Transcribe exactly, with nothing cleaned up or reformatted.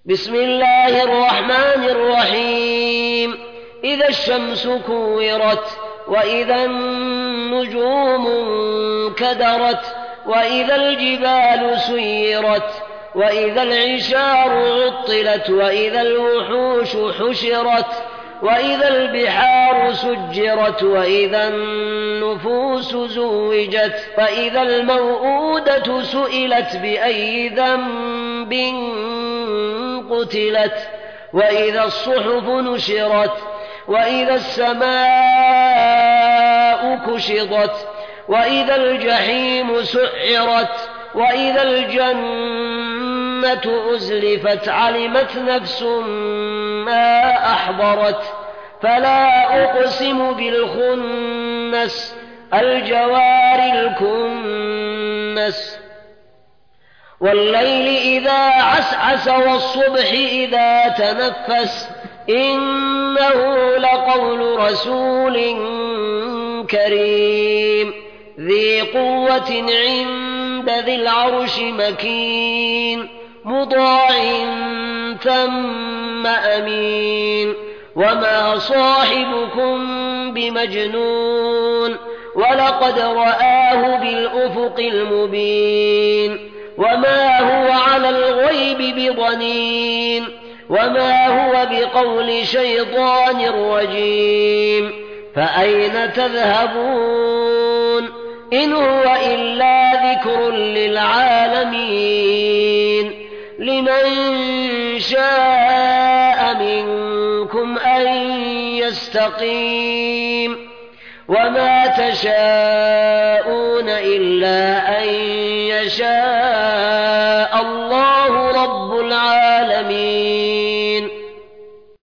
بسم الله الرحمن الرحيم إذا الشمس كورت وإذا النجوم انكدرت وإذا الجبال سيرت وإذا العشار عطلت وإذا الوحوش حشرت وإذا البحار سجرت وإذا النفوس زوجت وإذا الموءودة سئلت بأي ذنب قتلت وإذا الصحف نشرت وإذا السماء كشطت وإذا الجحيم سعرت وإذا الجنة أزلفت علمت نفس ما أحضرت فلا أقسم بالخنس الجوار الكنس والليل إذا عسعس والصبح إذا تنفس إنه لقول رسول كريم ذي قوة عند ذي العرش مكين مطاع ثم أمين وما صاحبكم بمجنون ولقد رآه بالأفق المبين وما هو على الغيب بضنين وما هو بقول شيطان رجيم فأين تذهبون إن هو إلا ذكر للعالمين لمن شاء منكم أن يستقيم وما تشاءون إلا أن يشاء الله رب العالمين.